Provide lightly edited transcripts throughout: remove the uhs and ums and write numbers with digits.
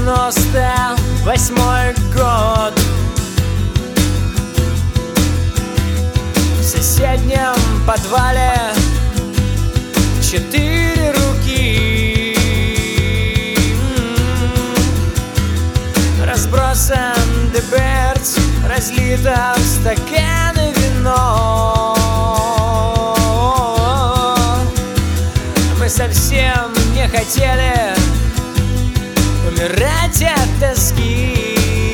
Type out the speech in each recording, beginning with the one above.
98-й год. В соседнем подвале 4 руки. Разбросан деберц, разлито в стаканы вино. Мы совсем не хотели умирать от тоски.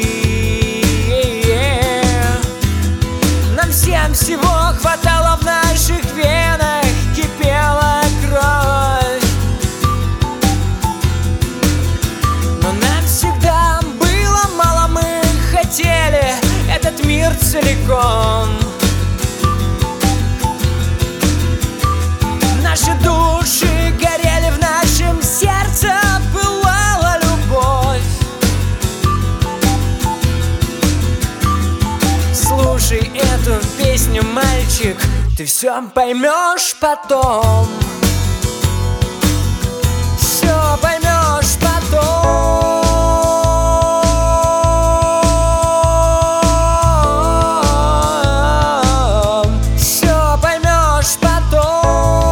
Нам всем всего хватало, в наших венах кипела кровь. Но нам всегда было мало, мы хотели этот мир целиком. Наши души горели, в нашем сердце пылала любовь. Слушай эту песню, мальчик, ты все поймешь потом. Все поймешь потом. Все поймешь потом.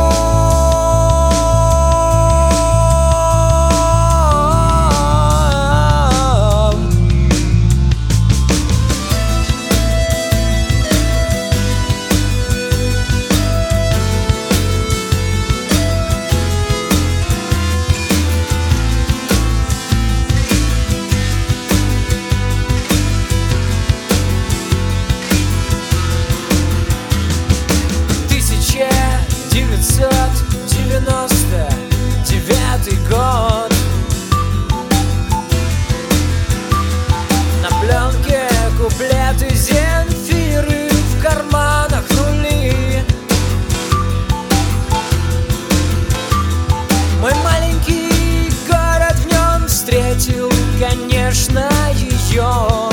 Год. На пленке куплеты Земфиры, в карманах нули. Мой маленький город, в нем встретил, конечно, ее.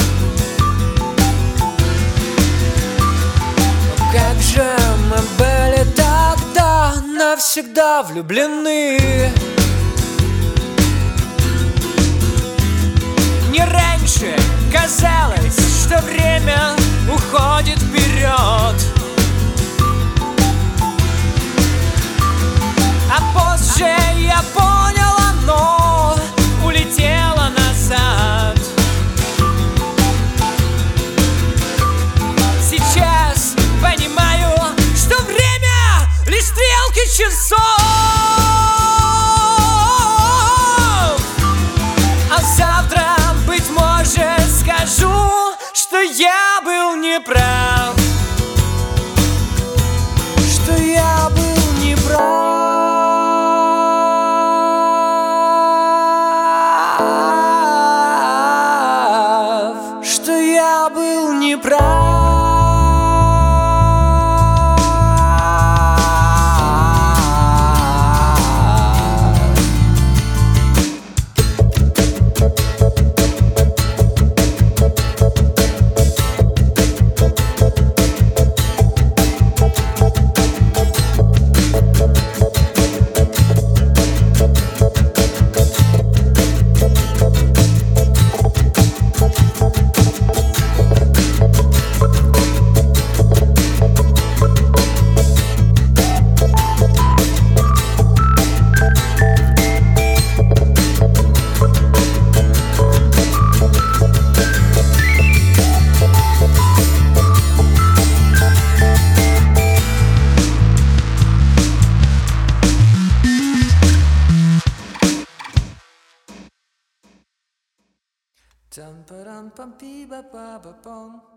Но как же мы были тогда навсегда влюблены. Не раньше казалось, что время уходит вперед, а позже я понял, оно улетело назад. Сейчас понимаю, что время лишь стрелки часов. Скажу, что я был неправ, что я был неправ, что я был неправ. Dum ba dum bum, bee ba ba ba bum.